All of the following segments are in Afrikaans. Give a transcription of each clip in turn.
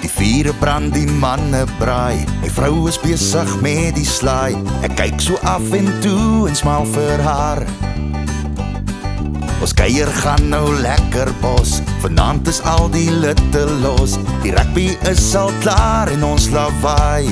Die vure brand, die manne braai. My vrou is besig met die slaai. Ek kyk so af en toe en smaal vir haar. Ons kuier gaan nou lekker bos. Vanaand is al die litte los. Die rugby is al klaar en ons lawaai.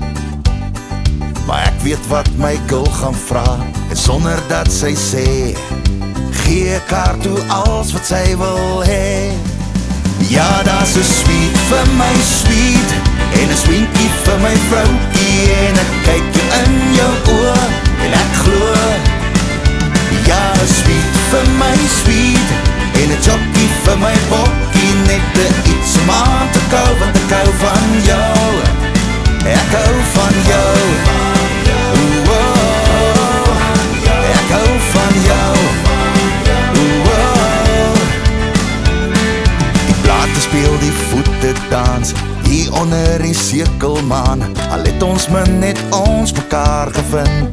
Maar ek weet wat my girl gaan vra. En sonder dat sy sê, gee ek haar toe als wat sy wil hê. Ja, daar's 'n sweet vir my sweet en 'n swinkie vir my vroukie. En ek kyk jou in jou oë en ek glo. Ja, 'n sweet vir my sweet en 'n jockey vir my bokkie. Net iets om aan te kou, want ek hou van jou. Ek hou van jou. Ek hou van jou. Die plate speel, die voete dans hier onder die cirkelmaan. Al het ons net ons mekaar gevind.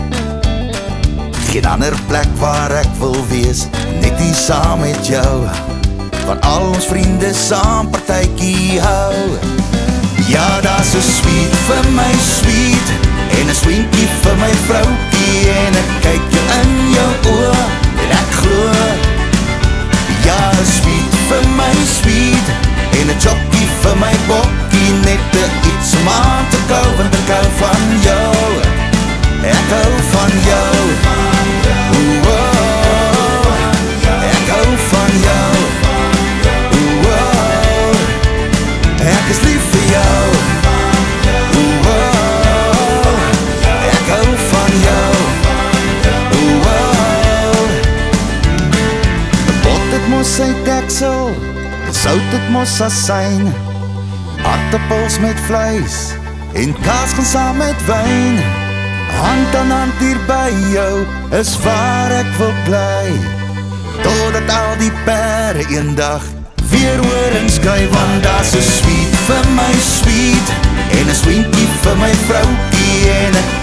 Geen ander plek waar ek wil wees, net hier saam met jou. Van al ons vriende saam partytjie hou. Ja, daar's 'n sweet vir my sweet en 'n swinkie vir my vroukie. En ek kyk jou in jou oë en ek glo. Ja, 'n sweet vir my sweet en 'n jockey vir my bokkie. Net iets om aan te kou, want ek hou van jou. Ek hou van jou. Ek hou van jou. Ek is lief vir jou. Ek hou van jou. 'n pot het mos sy deksel, en sout het mos asyn. Aardappels met vleis en kaas gaan saam met wyn. Hand aan hand hier by jou is waar ek wil bly. Totdat al die pere eendag weer hoor en skry. Want daar's 'n sweet vir my sweet en 'n swinkie vir my vroukie. En ek